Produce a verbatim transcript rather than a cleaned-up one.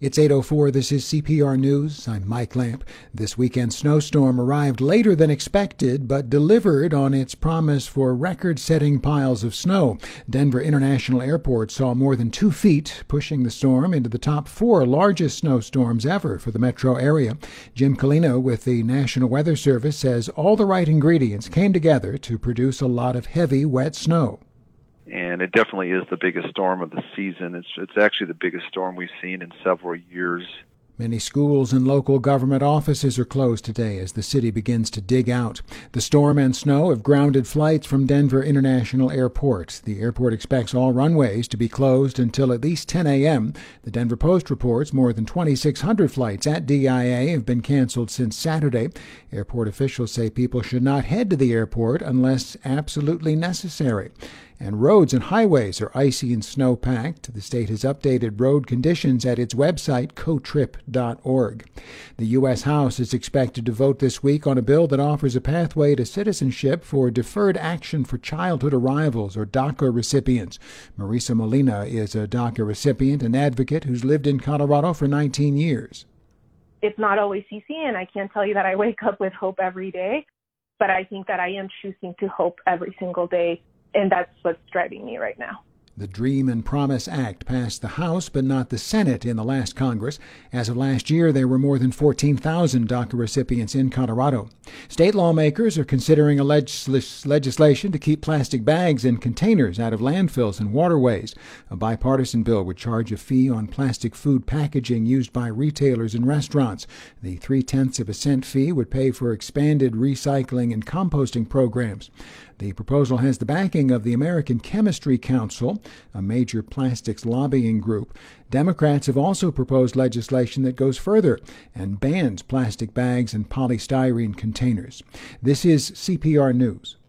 It's eight oh four. This is C P R News. I'm Mike Lamp. This weekend snowstorm arrived later than expected, but delivered on its promise for record-setting piles of snow. Denver International Airport saw more than two feet, pushing the storm into the top four largest snowstorms ever for the metro area. Jim Colino with the National Weather Service says all the right ingredients came together to produce a lot of heavy, wet snow. And it definitely is the biggest storm of the season. It's it's actually the biggest storm we've seen in several years. Many schools and local government offices are closed today as the city begins to dig out. The storm and snow have grounded flights from Denver International Airport. The airport expects all runways to be closed until at least ten a.m. The Denver Post reports more than twenty-six hundred flights at D I A have been canceled since Saturday. Airport officials say people should not head to the airport unless absolutely necessary. And roads and highways are icy and snow-packed. The state has updated road conditions at its website, cotrip dot org. The U S House is expected to vote this week on a bill that offers a pathway to citizenship for Deferred Action for Childhood Arrivals, or DACA recipients. Marisa Molina is a DACA recipient and advocate who's lived in Colorado for nineteen years. It's not always easy, and I can't tell you that I wake up with hope every day, but I think that I am choosing to hope every single day. And that's what's driving me right now. The Dream and Promise Act passed the House, but not the Senate in the last Congress. As of last year, there were more than fourteen thousand DACA recipients in Colorado. State lawmakers are considering a legis- legislation to keep plastic bags and containers out of landfills and waterways. A bipartisan bill would charge a fee on plastic food packaging used by retailers and restaurants. The three-tenths of a cent fee would pay for expanded recycling and composting programs. The proposal has the backing of the American Chemistry Council, a major plastics lobbying group. Democrats have also proposed legislation that goes further and bans plastic bags and polystyrene containers. This is C P R News.